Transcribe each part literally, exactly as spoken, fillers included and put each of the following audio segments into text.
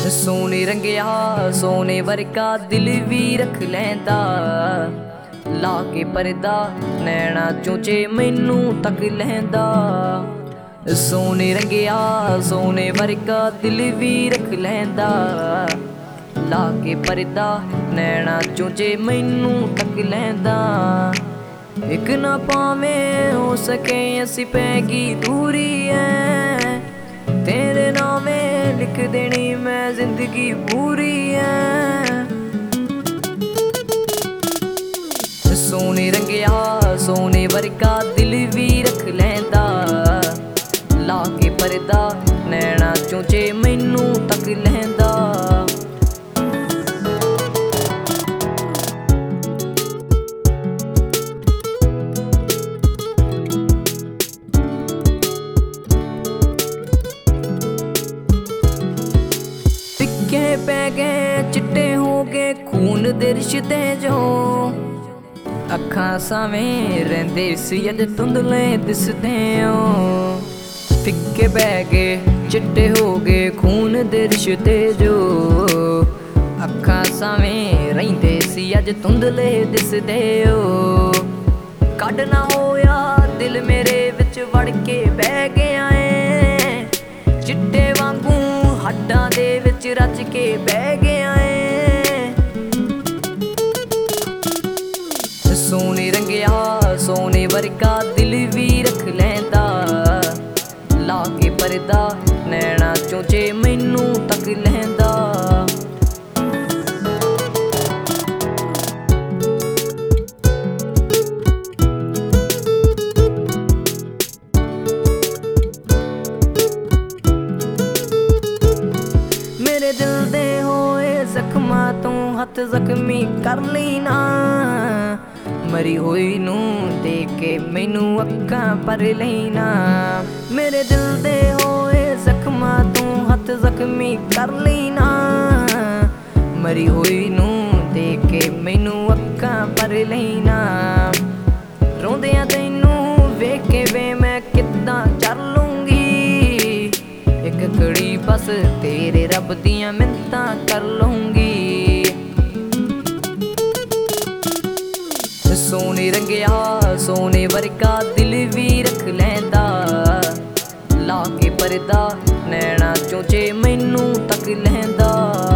सोने रंगिया सोने वर्गा दिल भी रख लैंदा, ला के परदा नैना चोचे मैनू तक लैंदा। सोने रंगिया सोने वर्गा दिल भी रख लैंदा, ला के परदा नैना चोचे मैनू तक लैंदा। एक ना पावें हो सके असी पैगी दूरी है, तेरे नामे लिख देनी मैं जिंदगी पूरी है। सोने रंगिया सोने वर्गा दिल भी रख लैंदा, ला के परदा नैना चोचे मैनू तक लैंदा। पै गए चिट्टे हो गए खून दे रिश्ते जो, अखां सावें रहिंदे सी अज धुंधले दिसदे ओ। फिक्के पै गए चिट्टे हो गए खून दे रिश्ते जो, अखां सावें रहिंदे सी अज धुंधले दिसदे ओ। कड ना होया दिल मेरे विच वड़ के बह गया है, चिट्टे वांगू हड्डां दे विच रच के बह गया है। सोने रंगिया सोने वर्गा दिल भी रख लैंदा, ला के परदा नैना चोचे मैनू तक लैंदा। मेरे दिल दे होए जख्मां तू हथ जख्मी कर लेना, मरी होई नू देख के मैनू अक्कां भर लेना। मेरे दिल दे होए जख्मां तू हथ जख्मी कर लेना, मरी होई नू देख के मैनू अक्कां भर लेना। रोंदियां तैनू वेख के वे मैं किद्दां चल लूंगी, एक घड़ी बस तेरे रब दियां मिन्नतां कर लूंगी। सोने रंगिया सोने वर्गा दिल भी रख लैंदा, ला के परदा नैना चोचे मैनू तक लैंदा।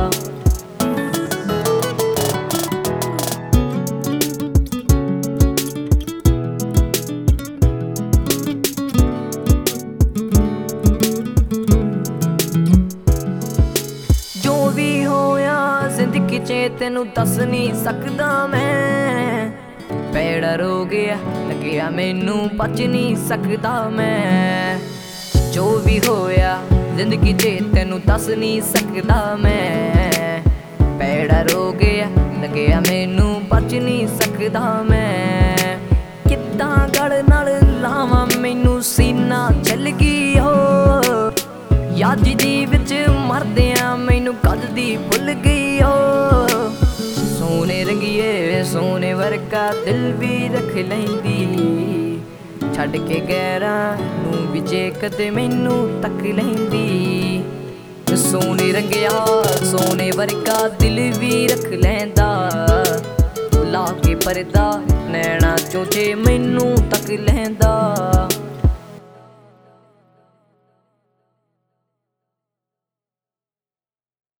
जो भी होया जिंदगी च तेनू दस नहीं सकदा मैं, पैड़ा रो गया लग्या मैनू बच नहीं सकदा मैं। जो भी होया जिंदगी च तेनू दस नहीं सकदा मैं, पैड़ा रो गया लग्या मैनू बच नहीं सकदा मैं। किद्दां गड़ नाल लावां मैनू सीना चल गई हो, याद दी विच मरदियां मैनू कद दी भुल गई हो। सोने रंगिए सोने वर्गा दिल भी रख लैंदी, छड्ड के गैरां नू भी जे कदे मैनू तक लैंदी। सोने रंगिया सोने वर्गा दिल भी रख लैंदा, ला के परदा नैना चोचे मैनू तक लैंदा।